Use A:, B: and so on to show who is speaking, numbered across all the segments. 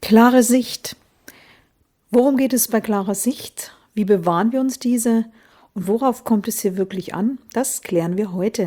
A: Klare Sicht. Worum geht es bei klarer Sicht? Wie bewahren wir uns diese? Und worauf kommt es hier wirklich an? Das klären wir heute.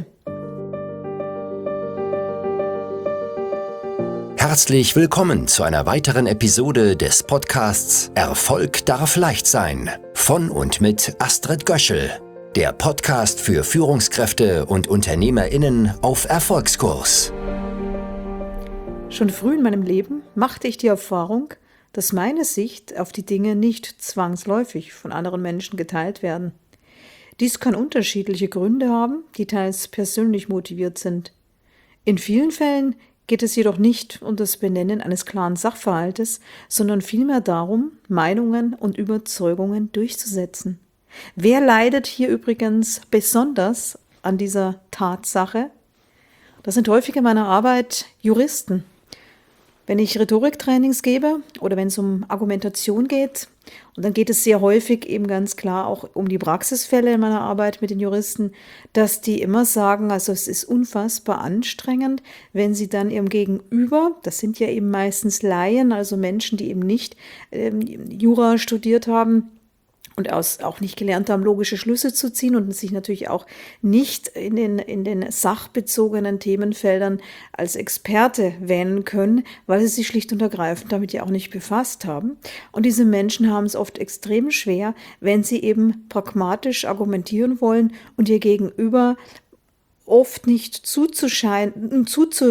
B: Herzlich willkommen zu einer weiteren Episode des Podcasts Erfolg darf leicht sein von und mit Astrid Göschel, der Podcast für Führungskräfte und UnternehmerInnen auf Erfolgskurs.
A: Schon früh in meinem Leben machte ich die Erfahrung, dass meine Sicht auf die Dinge nicht zwangsläufig von anderen Menschen geteilt werden. Dies kann unterschiedliche Gründe haben, die teils persönlich motiviert sind. In vielen Fällen geht es jedoch nicht um das Benennen eines klaren Sachverhaltes, sondern vielmehr darum, Meinungen und Überzeugungen durchzusetzen. Wer leidet hier übrigens besonders an dieser Tatsache? Das sind häufig in meiner Arbeit Juristen. Wenn ich Rhetoriktrainings gebe oder wenn es um Argumentation geht, und dann geht es sehr häufig eben ganz klar auch um die Praxisfälle in meiner Arbeit mit den Juristen, dass die immer sagen, also es ist unfassbar anstrengend, wenn sie dann ihrem Gegenüber, das sind ja eben meistens Laien, also Menschen, die eben nicht Jura studiert haben, und auch nicht gelernt haben, logische Schlüsse zu ziehen und sich natürlich auch nicht in den sachbezogenen Themenfeldern als Experte wähnen können, weil sie sich schlicht und ergreifend damit ja auch nicht befasst haben. Und diese Menschen haben es oft extrem schwer, wenn sie eben pragmatisch argumentieren wollen und ihr Gegenüber oft nicht zuzuhören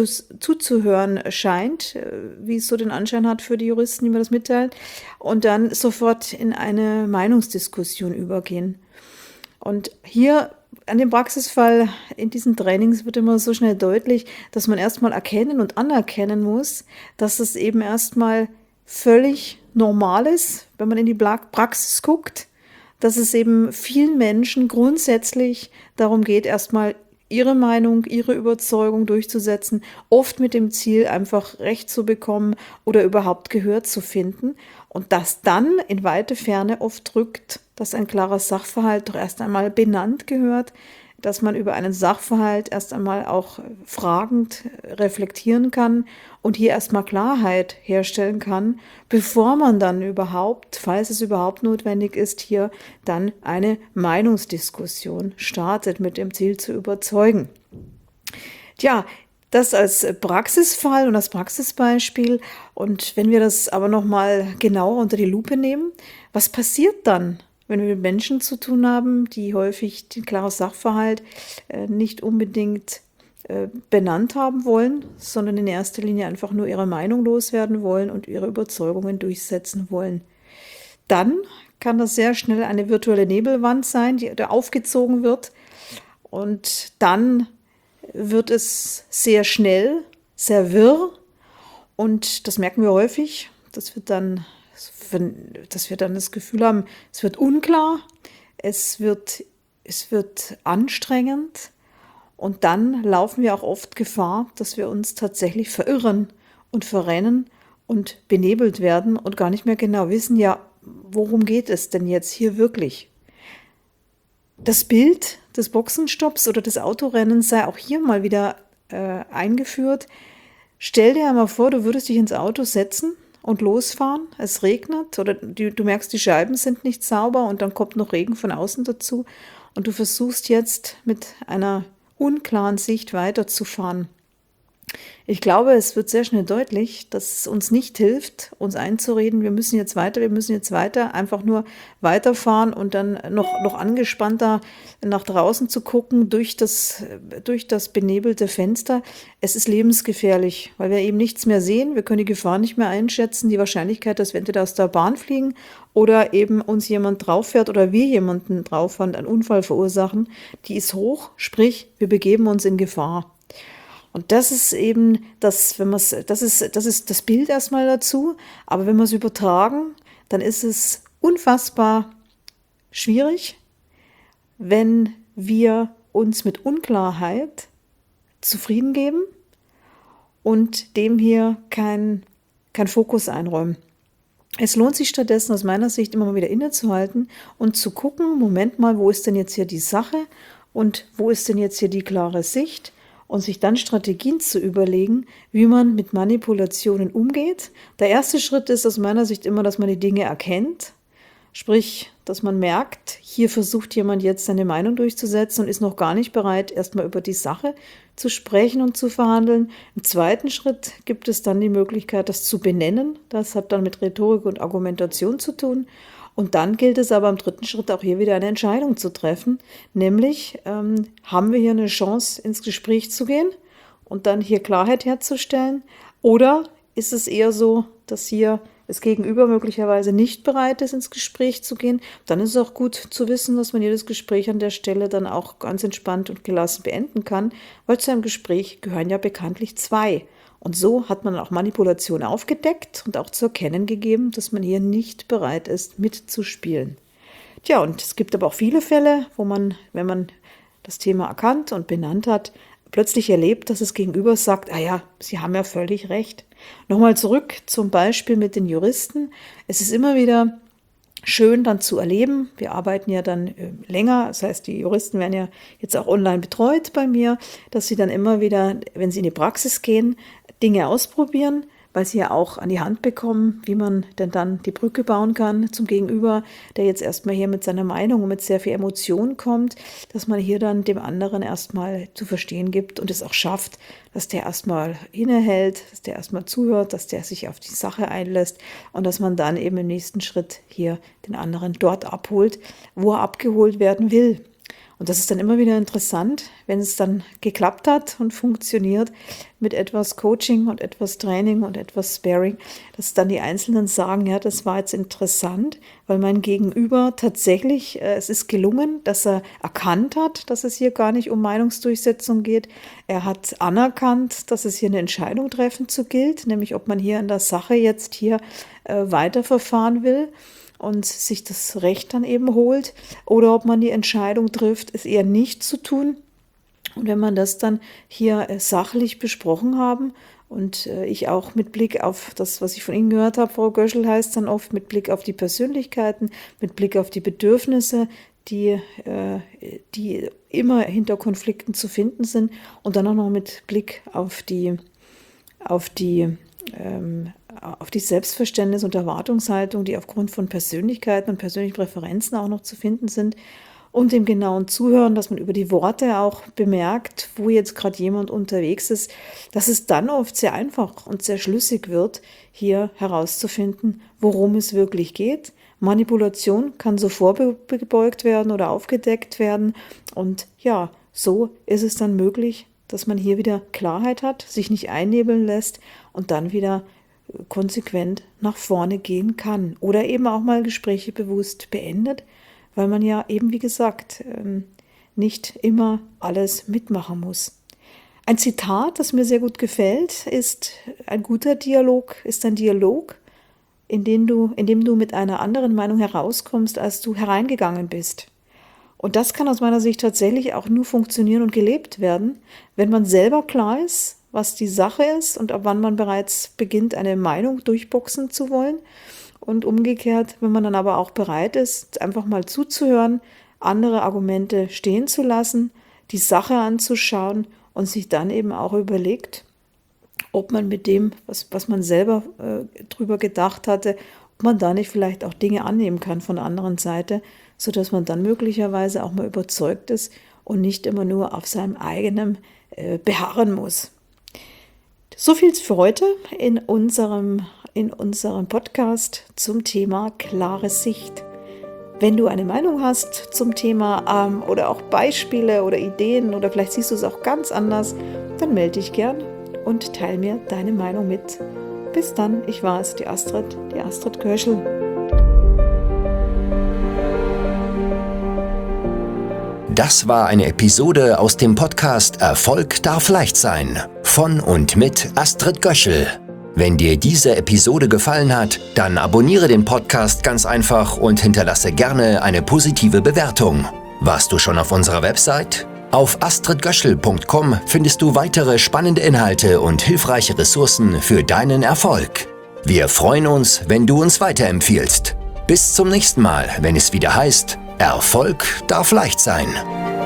A: scheint, wie es so den Anschein hat für die Juristen, die mir das mitteilen, und dann sofort in eine Meinungsdiskussion übergehen. Und hier an dem Praxisfall in diesen Trainings wird immer so schnell deutlich, dass man erstmal erkennen und anerkennen muss, dass es eben erstmal völlig normal ist, wenn man in die Praxis guckt, dass es eben vielen Menschen grundsätzlich darum geht, erstmal ihre Meinung, ihre Überzeugung durchzusetzen, oft mit dem Ziel, einfach Recht zu bekommen oder überhaupt Gehör zu finden. Und das dann in weite Ferne oft rückt, dass ein klarer Sachverhalt doch erst einmal benannt gehört, dass man über einen Sachverhalt erst einmal auch fragend reflektieren kann und hier erstmal Klarheit herstellen kann, bevor man dann überhaupt, falls es überhaupt notwendig ist, hier dann eine Meinungsdiskussion startet mit dem Ziel zu überzeugen. Tja, das als Praxisfall und als Praxisbeispiel. Und wenn wir das aber nochmal genauer unter die Lupe nehmen, was passiert dann, wenn wir mit Menschen zu tun haben, die häufig den klaren Sachverhalt nicht unbedingt benannt haben wollen, sondern in erster Linie einfach nur ihre Meinung loswerden wollen und ihre Überzeugungen durchsetzen wollen? Dann kann das sehr schnell eine virtuelle Nebelwand sein, die da aufgezogen wird. Und dann wird es sehr schnell, sehr wirr. Und das merken wir häufig, dass wir dann das Gefühl haben, es wird unklar, es wird anstrengend, und dann laufen wir auch oft Gefahr, dass wir uns tatsächlich verirren und verrennen und benebelt werden und gar nicht mehr genau wissen, ja, worum geht es denn jetzt hier wirklich? Das Bild des Boxenstopps oder des Autorennens sei auch hier mal wieder eingeführt. Stell dir einmal vor, du würdest dich ins Auto setzen und losfahren, es regnet oder du merkst, die Scheiben sind nicht sauber und dann kommt noch Regen von außen dazu und du versuchst jetzt mit einer unklaren Sicht weiterzufahren. Ich glaube, es wird sehr schnell deutlich, dass es uns nicht hilft, uns einzureden, wir müssen jetzt weiter, einfach nur weiterfahren und dann noch angespannter nach draußen zu gucken durch das benebelte Fenster. Es ist lebensgefährlich, weil wir eben nichts mehr sehen, wir können die Gefahr nicht mehr einschätzen, die Wahrscheinlichkeit, dass wir entweder aus der Bahn fliegen oder eben uns jemand drauf fährt oder wir jemanden drauf fahren, einen Unfall verursachen, die ist hoch, sprich, wir begeben uns in Gefahr. Und das ist eben das ist das Bild erstmal dazu. Aber wenn wir es übertragen, dann ist es unfassbar schwierig, wenn wir uns mit Unklarheit zufrieden geben und dem hier kein Fokus einräumen. Es lohnt sich stattdessen aus meiner Sicht immer mal wieder innezuhalten und zu gucken, Moment mal, wo ist denn jetzt hier die Sache und wo ist denn jetzt hier die klare Sicht? und sich dann Strategien zu überlegen, wie man mit Manipulationen umgeht. Der erste Schritt ist aus meiner Sicht immer, dass man die Dinge erkennt. Sprich, dass man merkt, hier versucht jemand jetzt seine Meinung durchzusetzen und ist noch gar nicht bereit, erstmal über die Sache zu sprechen und zu verhandeln. Im zweiten Schritt gibt es dann die Möglichkeit, das zu benennen. Das hat dann mit Rhetorik und Argumentation zu tun. Und dann gilt es aber im dritten Schritt auch hier wieder eine Entscheidung zu treffen, nämlich haben wir hier eine Chance, ins Gespräch zu gehen und dann hier Klarheit herzustellen, oder ist es eher so, dass hier das Gegenüber möglicherweise nicht bereit ist, ins Gespräch zu gehen. Dann ist es auch gut zu wissen, dass man jedes Gespräch an der Stelle dann auch ganz entspannt und gelassen beenden kann, weil zu einem Gespräch gehören ja bekanntlich zwei. Und so hat man auch Manipulation aufgedeckt und auch zu erkennen gegeben, dass man hier nicht bereit ist, mitzuspielen. Tja, und es gibt aber auch viele Fälle, wo man, wenn man das Thema erkannt und benannt hat, plötzlich erlebt, dass das Gegenüber sagt, ah ja, Sie haben ja völlig recht. Nochmal zurück zum Beispiel mit den Juristen. Es ist immer wieder schön dann zu erleben. Wir arbeiten ja dann länger, das heißt, die Juristen werden ja jetzt auch online betreut bei mir, dass sie dann immer wieder, wenn sie in die Praxis gehen, Dinge ausprobieren, weil sie ja auch an die Hand bekommen, wie man denn dann die Brücke bauen kann zum Gegenüber, der jetzt erstmal hier mit seiner Meinung und mit sehr viel Emotion kommt, dass man hier dann dem anderen erstmal zu verstehen gibt und es auch schafft, dass der erstmal innehält, dass der erstmal zuhört, dass der sich auf die Sache einlässt und dass man dann eben im nächsten Schritt hier den anderen dort abholt, wo er abgeholt werden will. Und das ist dann immer wieder interessant, wenn es dann geklappt hat und funktioniert mit etwas Coaching und etwas Training und etwas Sparring, dass dann die Einzelnen sagen, ja, das war jetzt interessant, weil mein Gegenüber tatsächlich, es ist gelungen, dass er erkannt hat, dass es hier gar nicht um Meinungsdurchsetzung geht. Er hat anerkannt, dass es hier eine Entscheidung treffen zu gilt, nämlich ob man hier in der Sache jetzt hier weiterverfahren will und sich das Recht dann eben holt, oder ob man die Entscheidung trifft, es eher nicht zu tun. Und wenn man das dann hier sachlich besprochen haben und ich auch mit Blick auf das, was ich von Ihnen gehört habe, Frau Göschel, heißt dann oft mit Blick auf die Persönlichkeiten, mit Blick auf die Bedürfnisse, die immer hinter Konflikten zu finden sind, und dann auch noch mit Blick auf die Selbstverständnis und Erwartungshaltung, die aufgrund von Persönlichkeiten und persönlichen Präferenzen auch noch zu finden sind, und dem genauen Zuhören, dass man über die Worte auch bemerkt, wo jetzt gerade jemand unterwegs ist, dass es dann oft sehr einfach und sehr schlüssig wird, hier herauszufinden, worum es wirklich geht. Manipulation kann so vorgebeugt werden oder aufgedeckt werden, und ja, so ist es dann möglich, dass man hier wieder Klarheit hat, sich nicht einnebeln lässt und dann wieder konsequent nach vorne gehen kann oder eben auch mal Gespräche bewusst beendet, weil man ja eben, wie gesagt, nicht immer alles mitmachen muss. Ein Zitat, das mir sehr gut gefällt, ist: Ein guter Dialog ist ein Dialog, in dem du mit einer anderen Meinung herauskommst, als du hereingegangen bist. Und das kann aus meiner Sicht tatsächlich auch nur funktionieren und gelebt werden, wenn man selber klar ist, was die Sache ist und ab wann man bereits beginnt, eine Meinung durchboxen zu wollen. Und umgekehrt, wenn man dann aber auch bereit ist, einfach mal zuzuhören, andere Argumente stehen zu lassen, die Sache anzuschauen und sich dann eben auch überlegt, ob man mit dem, was man selber drüber gedacht hatte, ob man da nicht vielleicht auch Dinge annehmen kann von der anderen Seite, sodass man dann möglicherweise auch mal überzeugt ist und nicht immer nur auf seinem eigenen beharren muss. So viel für heute in unserem Podcast zum Thema klare Sicht. Wenn du eine Meinung hast zum Thema oder auch Beispiele oder Ideen oder vielleicht siehst du es auch ganz anders, dann melde dich gern und teile mir deine Meinung mit. Bis dann, ich war es, die Astrid Göschel.
B: Das war eine Episode aus dem Podcast Erfolg darf leicht sein von und mit Astrid Göschel. Wenn dir diese Episode gefallen hat, dann abonniere den Podcast ganz einfach und hinterlasse gerne eine positive Bewertung. Warst du schon auf unserer Website? Auf astridgöschel.com findest du weitere spannende Inhalte und hilfreiche Ressourcen für deinen Erfolg. Wir freuen uns, wenn du uns weiterempfiehlst. Bis zum nächsten Mal, wenn es wieder heißt: Erfolg darf leicht sein.